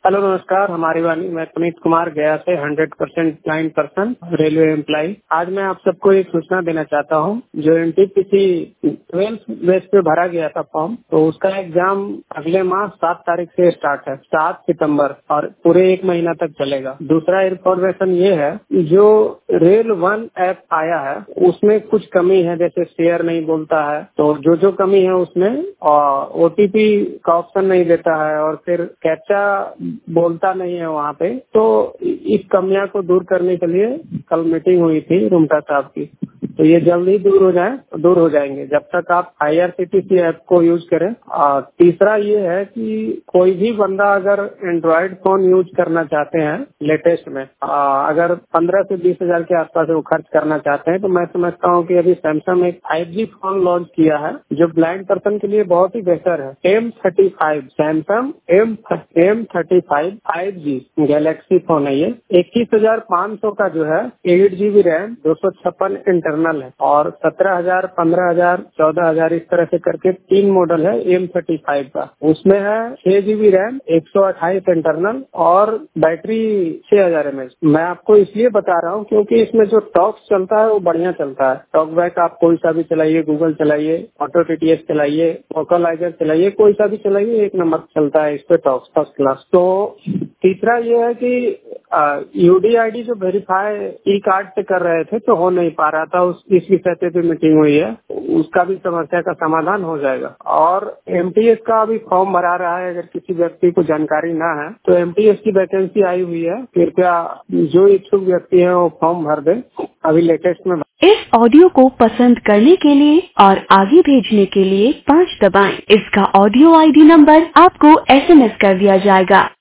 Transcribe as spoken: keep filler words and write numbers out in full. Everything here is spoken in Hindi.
हेलो नमस्कार, हमारी वाणी मैं पुनीत कुमार गया से hundred percent blind person railway employee. आज मैं आप सबको एक सूचना देना चाहता हूं। जो एनटीपीसी ट्वेल्थ बेस पे भरा गया था फॉर्म, तो उसका एग्जाम अगले माह सात तारीख से स्टार्ट है, सात सितंबर, और पूरे एक महीना तक चलेगा। दूसरा इन्फॉर्मेशन ये है, जो रेल वन ऐप आया है उसमें कुछ कमी है, जैसे शेयर नहीं बोलता है, तो जो जो कमी है उसमें ओटीपी का ऑप्शन नहीं देता है और फिर कैप्चा बोलता नहीं है वहाँ पे। तो इस कमियां को दूर करने के लिए कल मीटिंग हुई थी रुमटा साहब की, तो ये जल्दी दूर हो जाए दूर हो जाएंगे जब तक आप आईआरसीटीसी ऐप को यूज करें। और तीसरा ये है कि कोई भी बंदा अगर एंड्रॉइड फोन यूज करना चाहते हैं लेटेस्ट में, आ, अगर पंद्रह से बीस हजार के आसपास वो खर्च करना चाहते हैं, तो मैं समझता हूँ कि अभी सैमसंग एक फाइव जी फोन लॉन्च किया है जो ब्लाइंड पर्सन के लिए बहुत ही बेहतर है। M thirty five Samsung M M thirty five five G Galaxy phone है ये। इक्कीस हजार पाँच सौ का जो है एट जीबी रैम, दो सौ छप्पन इंटरनल है, और सत्रह हजार पंद्रह हजार चौदह हजार इस तरह से करके तीन मॉडल है एम थर्टी फाइव का। उसमें है छह जीबी रैम, एक सौ अट्ठाईस इंटरनल, और बैटरी छह हजार एम एच। मैं आपको इसलिए बता रहा हूँ क्योंकि इसमें जो टॉक चलता है वो बढ़िया चलता है। टॉक बैक आप कोई सा भी चलाइए, गूगल चलाइए, ऑटो टीटीएस चलाइए, वोकलाइजर चलाइए, कोई सा भी चलाइए, एक नंबर चलता है इस पे टॉक फर्स्ट क्लास। तो तीसरा ये है कि यूडीआईडी जो वेरीफाई ई कार्ड से कर रहे थे तो हो नहीं पा रहा था, उस इस विषय पे भी मीटिंग हुई है, उसका भी समस्या का समाधान हो जाएगा। और एमटीएस का अभी फॉर्म भरा रहा है, अगर किसी व्यक्ति को जानकारी ना है तो एमटीएस की वैकेंसी आई हुई है, कृपया जो इच्छुक व्यक्ति है वो फॉर्म भर दे, अभी लेटेस्ट में। इस ऑडियो को पसंद करने के लिए और आगे भेजने के लिए पाँच दबाएं। इसका ऑडियो आईडी नंबर आपको एसएमएस कर दिया जाएगा।